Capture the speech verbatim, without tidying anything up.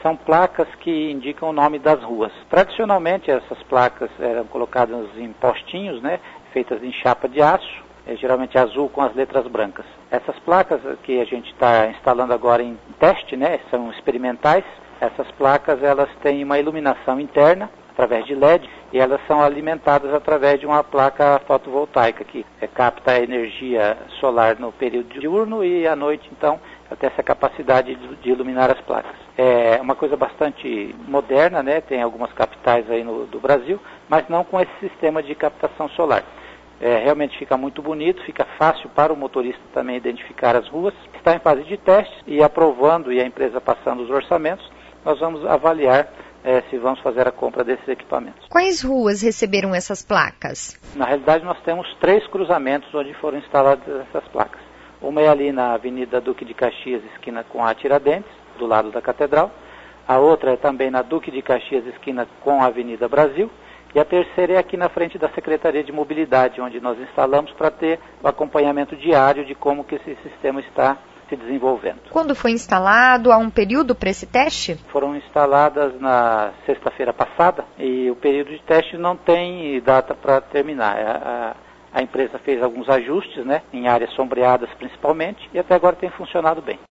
são placas que indicam o nome das ruas. Tradicionalmente essas placas eram colocadas em postinhos, né, feitas em chapa de aço, é, geralmente azul com as letras brancas. Essas placas que a gente está instalando agora em teste, né, são experimentais. Essas placas elas têm uma iluminação interna através de L E D e elas são alimentadas através de uma placa fotovoltaica que é, capta a energia solar no período diurno e à noite, então, ela tem essa capacidade de, de iluminar as placas. É uma coisa bastante moderna, né? Tem algumas capitais aí no, do Brasil, mas não com esse sistema de captação solar. É, realmente fica muito bonito, fica fácil para o motorista também identificar as ruas. Está em fase de testes e aprovando e a empresa passando os orçamentos, nós vamos avaliar É, se vamos fazer a compra desses equipamentos. Quais ruas receberam essas placas? Na realidade, nós temos três cruzamentos onde foram instaladas essas placas. Uma é ali na Avenida Duque de Caxias, esquina com a Tiradentes, do lado da Catedral. A outra é também na Duque de Caxias, esquina com a Avenida Brasil. E a terceira é aqui na frente da Secretaria de Mobilidade, onde nós instalamos para ter o acompanhamento diário de como que esse sistema está se desenvolvendo. Quando foi instalado, há um período para esse teste? Foram instaladas na sexta-feira passada e o período de teste não tem data para terminar. A, a, a empresa fez alguns ajustes, né, em áreas sombreadas principalmente, e até agora tem funcionado bem.